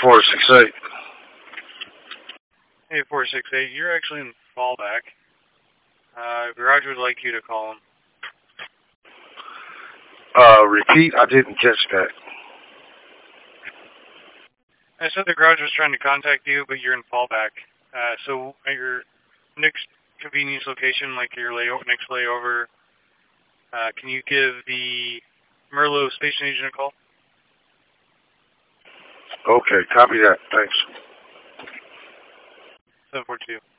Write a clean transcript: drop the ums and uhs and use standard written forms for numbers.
468. Hey, 468, you're actually in fallback. Garage would like you to call him. Repeat, I didn't catch that. I said the garage was trying to contact you, but you're in fallback. So at your next convenience location, like your next layover, can you give the Merlo station agent a call? Okay, copy that. Thanks. 742.